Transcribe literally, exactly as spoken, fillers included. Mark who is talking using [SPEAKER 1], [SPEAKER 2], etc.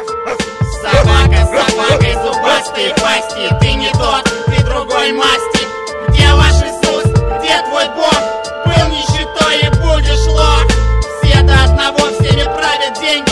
[SPEAKER 1] Собака с собакой зубастые пасти. Ты не тот, ты другой масти. Где ваш Иисус, где твой Бог? Был нищетой и будешь лох. Все до одного, всеми правят деньги.